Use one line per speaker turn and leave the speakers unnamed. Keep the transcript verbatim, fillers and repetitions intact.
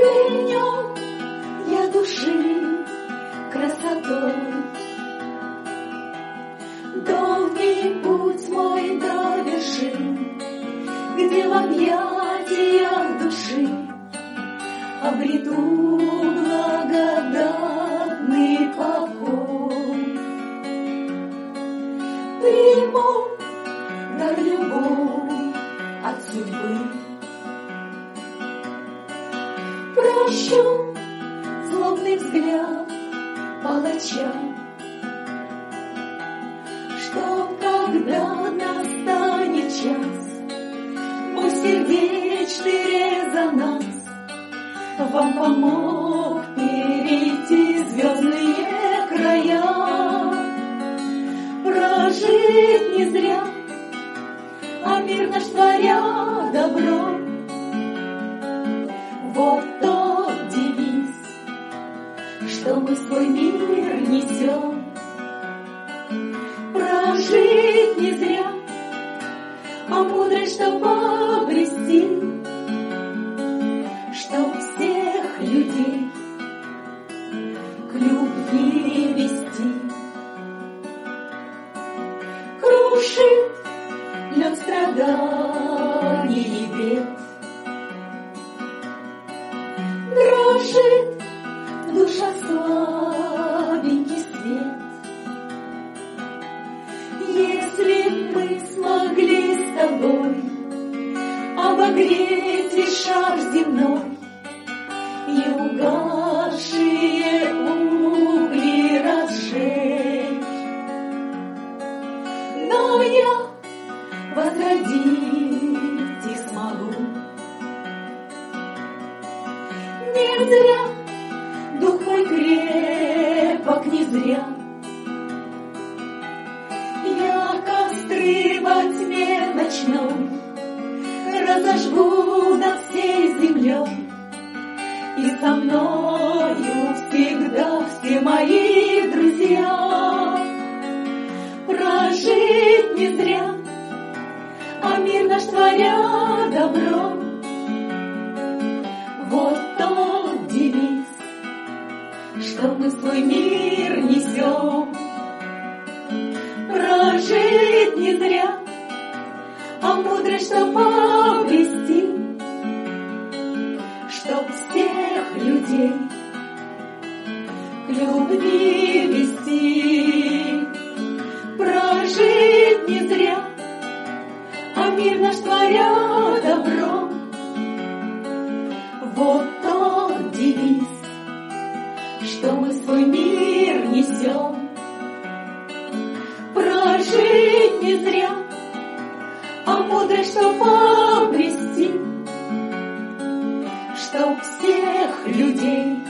Пыльнем я души красотой. Долгий путь мой до вершин, где в объятиях души обрету благодатный покой. Приму дар любовь от судьбы, прощу злобный взгляд палача, что когда настанет час, мой сердечный резонанс вам помог перейти звездные края. Прожить не зря, а мир наш творя добро. Вот тот девиз, что мы в свой мир несем. Прожить не зря, а мудрость, чтоб обрести, чтоб всех людей к любви вести. Крушит лед страданий и бед, дрожит душа слабенький свет. Если мы смогли с тобой обогреть весь шар земной и угасшие угли разжечь, но я возродить их смогу. Не зря дух мой крепок, не зря я костры во тьме ночной разожгу над всей землей, и со мною всегда все мои друзья. Прожить не зря, а мир наш творя добро. Вот тот девиз, что мы в свой мир несем. Прожить не зря, а мудрость, чтоб обрести, чтоб всех людей к любви вести. Прожить не зря, а мир наш творя добро. Вот тот девиз, что мы в свой мир несем. Прожить не зря, а мудрость, чтоб обрести, чтоб всех людей